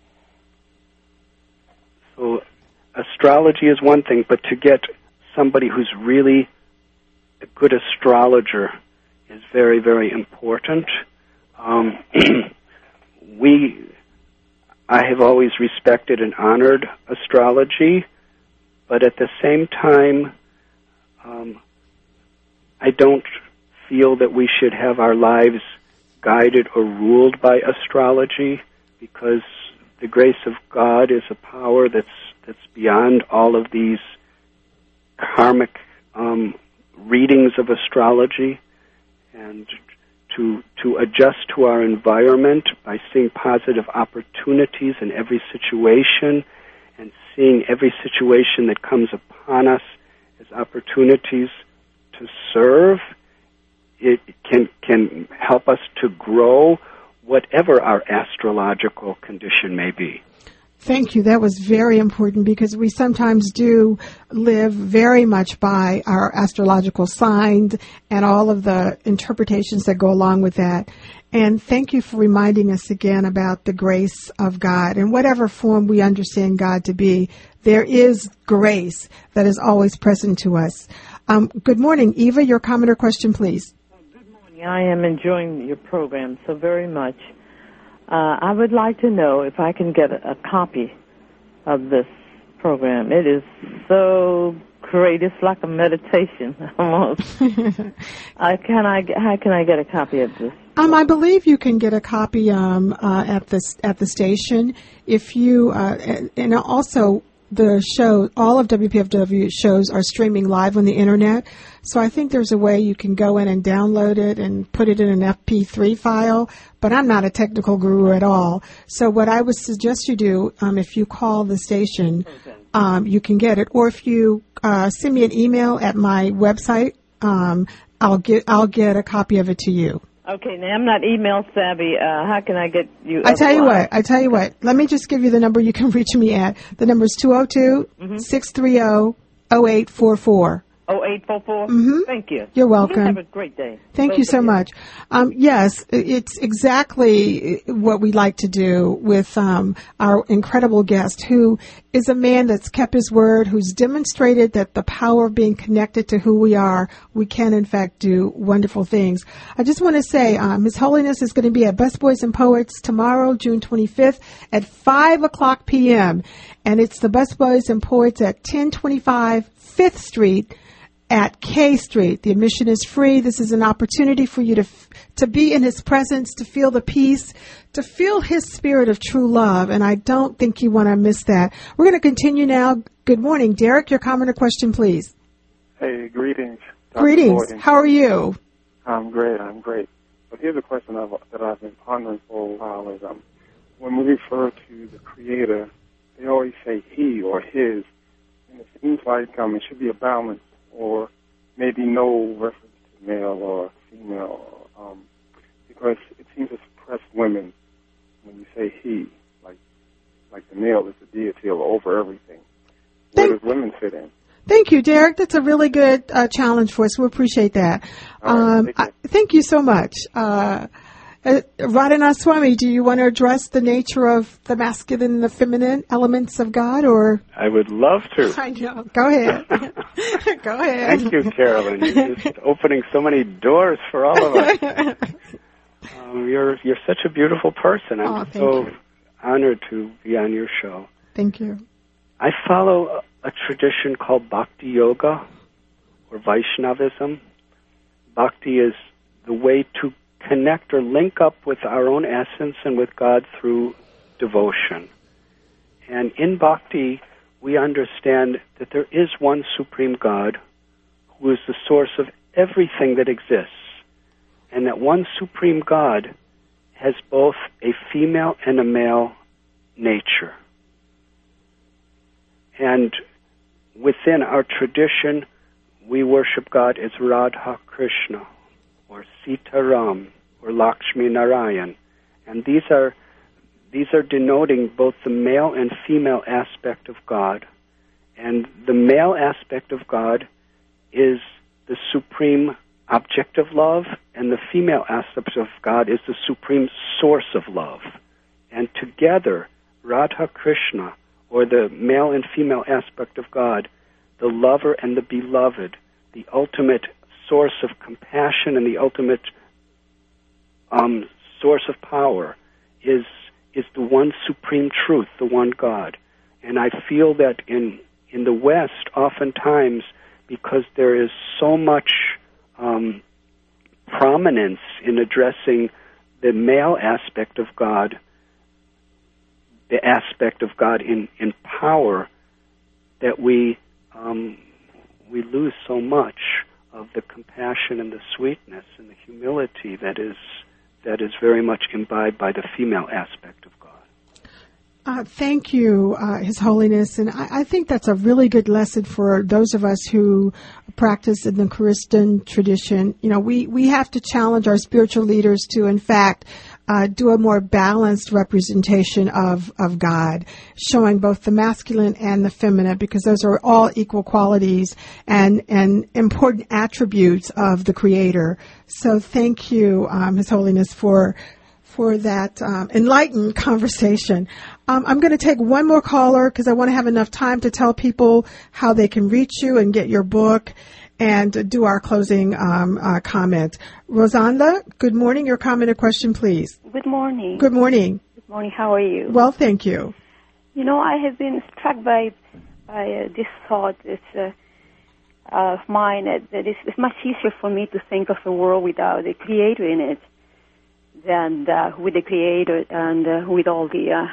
Speaker 3: So astrology is one thing, but to get somebody who's really a good astrologer is very, very important. Um, we, I have always respected and honored astrology, but at the same time, um, I don't feel that we should have our lives guided or ruled by astrology, because the grace of God is a power that's that's beyond all of these karmic um, readings of astrology, and to to adjust to our environment by seeing positive opportunities in every situation, and seeing every situation that comes upon us as opportunities to serve. It can can help us to grow, whatever our astrological condition may be.
Speaker 2: Thank you. That was very important because we sometimes do live very much by our astrological signs and all of the interpretations that go along with that. And thank you for reminding us again about the grace of God. In whatever form we understand God to be, there is grace that is always present to us. Um, good morning, Eva. Your comment or question, please.
Speaker 9: Good morning. I am enjoying your program so very much. Uh, I would like to know if I can get a, a copy of this program. It is so great. It's like a meditation almost. uh, can I? How can I get a copy of this?
Speaker 2: Um, I believe you can get a copy um, uh, at the at the station. If you uh, and also the show, all of W P F W shows are streaming live on the internet. So I think there's a way you can go in and download it and put it in an F P three file. But I'm not a technical guru at all. So what I would suggest you do, um, if you call the station, um, you can get it. Or if you uh, send me an email at my website, um, I'll get I'll get a copy of it to you.
Speaker 9: Okay, now I'm not email savvy. Uh, how can I get you?
Speaker 2: I tell you what, I tell you what. Let me just give you the number you can reach me at. The number is two oh two, six three zero, oh eight four four.
Speaker 9: oh eight four four?
Speaker 2: Mm-hmm.
Speaker 9: Thank you.
Speaker 2: You're welcome.
Speaker 9: You have a great day.
Speaker 2: Thank
Speaker 9: Both
Speaker 2: you so
Speaker 9: of
Speaker 2: much. Um, yes, it's exactly what we like to do with um, our incredible guest, who is a man that's kept his word, who's demonstrated that the power of being connected to who we are, we can, in fact, do wonderful things. I just want to say um, His Holiness is going to be at Busboys and Poets tomorrow, June twenty-fifth, at five o'clock p.m., and it's the Busboys and Poets at ten twenty-five Fifth Street, at K Street. The admission is free. This is an opportunity for you to to be in his presence, to feel the peace, to feel his spirit of true love, and I don't think you want to miss that. We're going to continue now. Good morning. Derek, your comment or question, please.
Speaker 10: Hey, greetings. Doctor
Speaker 2: Greetings.
Speaker 10: Gordon.
Speaker 2: How are you?
Speaker 10: I'm great. I'm great. But here's a question I've, that I've been pondering for a while is um, when we refer to the Creator, they always say he or his, and it seems like um, it should be a balance, or maybe no reference to male or female, um, because it seems to suppress women when you say he, like like the male is the deity over everything. Where does women fit in?
Speaker 2: Thank you, Derek. That's a really good uh, challenge for us. We appreciate that.
Speaker 10: Right,
Speaker 2: um, I, thank you so much. Uh, uh, Radhanath Swami, do you want to address the nature of the masculine and the feminine elements of God, or?
Speaker 3: I would love to.
Speaker 2: I know. Go ahead. Go ahead.
Speaker 3: Thank you, Carolyn. You're just opening so many doors for all of us. um, you're you're such a beautiful person. I'm
Speaker 2: oh,
Speaker 3: so
Speaker 2: you.
Speaker 3: honored to be on your show.
Speaker 2: Thank you.
Speaker 3: I follow a, a tradition called Bhakti Yoga, or Vaishnavism. Bhakti is the way to connect or link up with our own essence and with God through devotion. And in Bhakti, we understand that there is one supreme God who is the source of everything that exists, and that one supreme God has both a female and a male nature. And within our tradition, we worship God as Radha Krishna, or Sita Ram, or Lakshmi Narayan. And these are these are denoting both the male and female aspect of God. And the male aspect of God is the supreme object of love, and the female aspect of God is the supreme source of love. And together, Radha Krishna, or the male and female aspect of God, the lover and the beloved, the ultimate source of compassion and the ultimate um, source of power, is is the one supreme truth, the one God. And I feel that in in the West, oftentimes, because there is so much um, prominence in addressing the male aspect of God, the aspect of God in, in power, that we um, we lose so much of the compassion and the sweetness and the humility that is that is very much imbibed by the female aspect of God.
Speaker 2: Uh, thank you, uh, His Holiness. And I, I think that's a really good lesson for those of us who practice in the Christian tradition. You know, we, we have to challenge our spiritual leaders to, in fact, uh, do a more balanced representation of, of God, showing both the masculine and the feminine, because those are all equal qualities and, and important attributes of the Creator. So thank you, um, His Holiness, for for that um, enlightened conversation. Um, I'm going to take one more caller because I want to have enough time to tell people how they can reach you and get your book and do our closing um, uh, comment. Rosanda, good morning. Your comment or question, please.
Speaker 11: Good morning.
Speaker 2: Good morning.
Speaker 11: Good morning. How are you?
Speaker 2: Well, thank you.
Speaker 11: You know, I have been struck by by uh, this thought it's, uh, of mine that, that it's, it's much easier for me to think of a world without a creator in it than uh, with the creator and uh, with all the uh,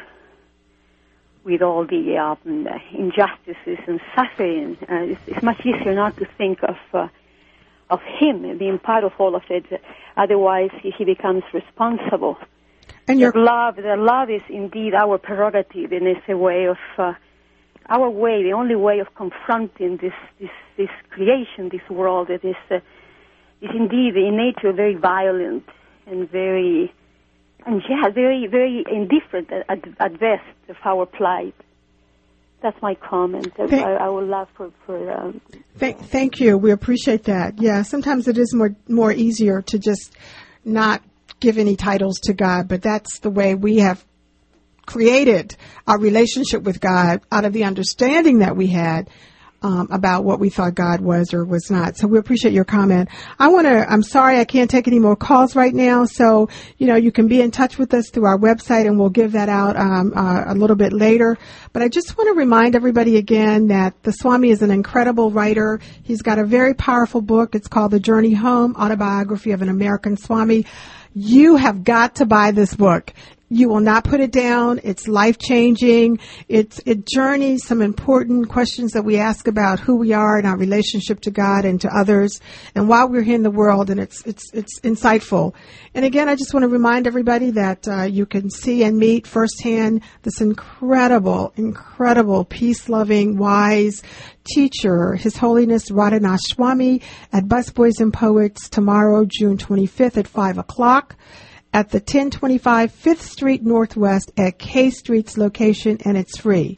Speaker 11: with all the um, injustices and suffering. Uh, it's, it's much easier not to think of uh, of him being part of all of it. Otherwise, he, he becomes responsible. And your love, the love is indeed our prerogative, and it's a way of uh, our way, the only way of confronting this this, this creation, this world that is uh, is indeed in nature very violent and very, and yeah, very, very indifferent at, at best of our plight. That's my comment. Thank, I, I would love for... for um,
Speaker 2: thank, thank you. We appreciate that. Yeah, sometimes it is more more easier to just not give any titles to God, but that's the way we have created our relationship with God out of the understanding that we had Um, about what we thought God was or was not. So we appreciate your comment. I want to, I'm sorry I can't take any more calls right now. So, you know, you can be in touch with us through our website and we'll give that out um, uh, a little bit later. But I just want to remind everybody again that the Swami is an incredible writer. He's got a very powerful book. It's called The Journey Home, Autobiography of an American Swami. You have got to buy this book. You will not put it down. It's life-changing. It's, it journeys some important questions that we ask about who we are and our relationship to God and to others and why we're here in the world, and it's it's it's insightful. And again, I just want to remind everybody that uh, you can see and meet firsthand this incredible, incredible, peace-loving, wise teacher, His Holiness Radhanath Swami, at Busboys and Poets tomorrow, June twenty-fifth at five o'clock. At the ten twenty-five Fifth Street Northwest at K Street's location, and it's free.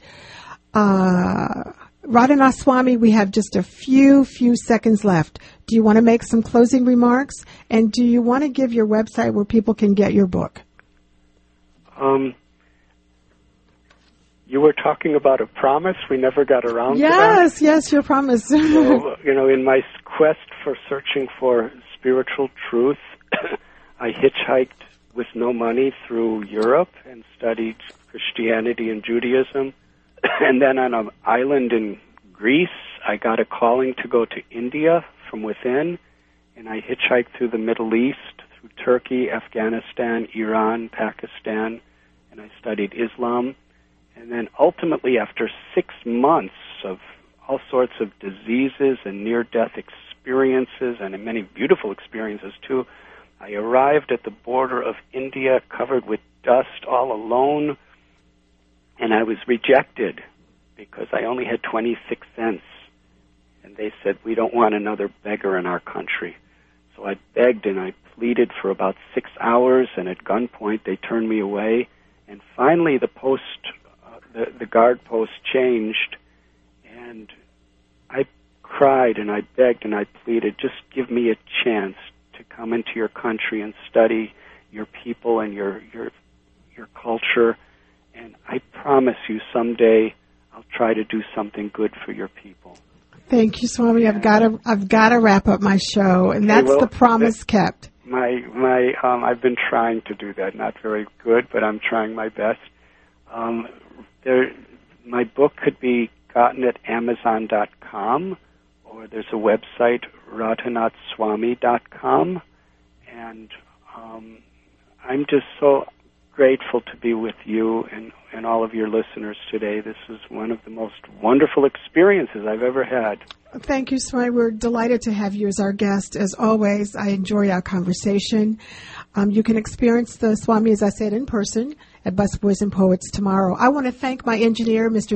Speaker 2: Uh, Radhanath Swami, we have just a few, few seconds left. Do you want to make some closing remarks? And do you want to give your website where people can get your book?
Speaker 3: Um, you were talking about a promise. We never got around
Speaker 2: yes,
Speaker 3: to that.
Speaker 2: Yes, yes, your promise.
Speaker 3: So, you know, in my quest for searching for spiritual truth, I hitchhiked with no money through Europe and studied Christianity and Judaism. And then on an island in Greece, I got a calling to go to India from within. And I hitchhiked through the Middle East, through Turkey, Afghanistan, Iran, Pakistan, and I studied Islam. And then ultimately, after six months of all sorts of diseases and near-death experiences, and many beautiful experiences too, I arrived at the border of India covered with dust, all alone, and I was rejected because I only had twenty-six cents. And they said, we don't want another beggar in our country. So I begged and I pleaded for about six hours, and at gunpoint they turned me away. And finally the post, uh, the, the guard post changed, and I cried and I begged and I pleaded, just give me a chance to come into your country and study your people and your your your culture, and I promise you someday I'll try to do something good for your people.
Speaker 2: Thank you, Swami. I've got to I've got to wrap up my show, and that's
Speaker 3: well,
Speaker 2: the promise
Speaker 3: that,
Speaker 2: kept.
Speaker 3: My my um, I've been trying to do that. Not very good, but I'm trying my best. Um, there, my book could be gotten at Amazon dot com. Or there's a website, radhanath swami dot com, and um, I'm just so grateful to be with you and, and all of your listeners today. This is one of the most wonderful experiences I've ever had.
Speaker 2: Thank you, Swami. We're delighted to have you as our guest. As always, I enjoy our conversation. Um, you can experience the Swami, as I said, in person at Busboys and Poets tomorrow. I want to thank my engineer, Mister